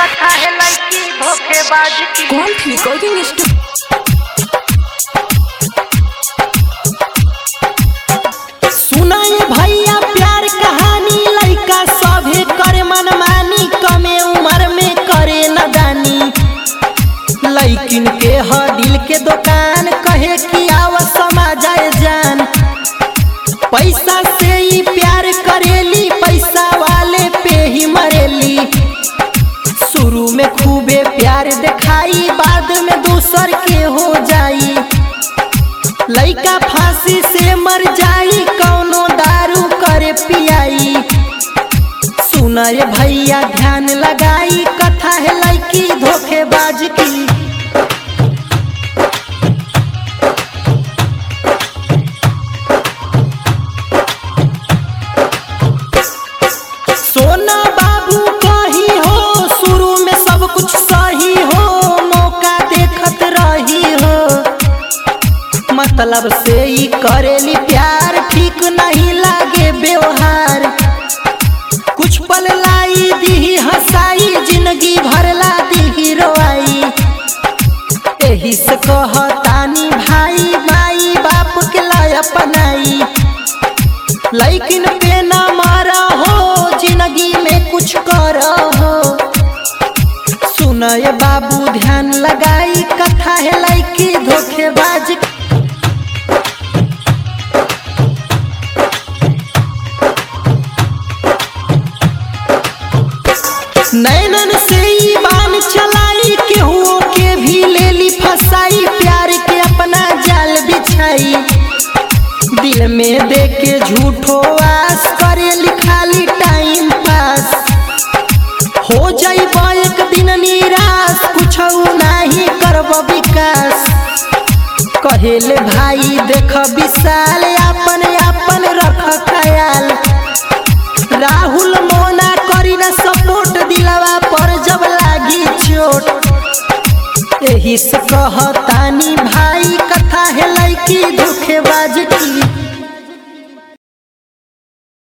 कथा है लड़की धोखेबाज की। कौन रिकॉर्डिंग सुनाए भैया प्यार कहानी लड़का सभे करे मनमानी कमे उम्र में करे नदानी। लड़किन के ह दिल के दुकान कहे कि आव समा जाए जान। पैसा से ही प्यार करेली पैसा वाले पे ही मरेली। शुरू में खूबे प्यार दिखाई बाद में दूसर के हो जाई। लइका फांसी से मर जाई कौनो दारू करे पियाई। सुनाए भैया ध्यान लगाई कथा है लड़की धोखेबाज की। सोना बाबू कही हो शुरू में सब कुछ सही हो मौका देखत रही हो। मतलब से ही करेली प्यार ठीक नहीं लागे व्यवहार। कुछ पल लाई दी हंसाई जिंदगी भरला दी रोआई। एही से कहतानी भाई माई बाप के लाय अपनाई। लेकिन पे ना मारा हो जिंदगी में कुछ करो हो। सुनाए बाबू ध्यान लगाई कथा है लड़की धोखेबाज की। नैनन से ही बान चलाई केहू के भी लेली फसाई। प्यार के अपना जाल बिछाई दिल में देके झूठो आस करेली खाली टाइम पास। हो जाइब एक दिन निराश कुछ नहीं करब विकास। कहेले भाई देख विशाल अपन अपन रख ख्याल। राहुल मोना करी ना सपोर्ट दिलवा पर जब लागी चोट। एही से कहतानी भाई कथा है लड़की धोखेबाज की।